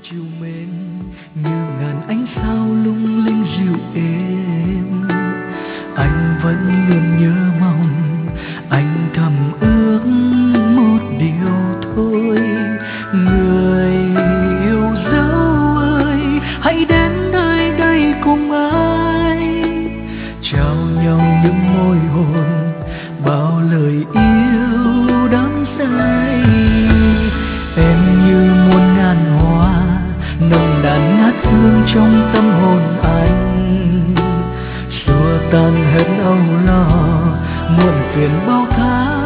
chiều mến như ngàn ánh sao lung linh dịu êm. Anh vẫn luôn nhớ mong, anh thầm ước một điều thôi. Người yêu dấu ơi, hãy đến nơi đây cùng anh, trao nhau những môi hôn, bao lời yêu đắm say. Em như muôn ngàn hoa nồng nàn ngát hương trong tâm hồn anh, xua tan hết âu lo muộn phiền bao tháng.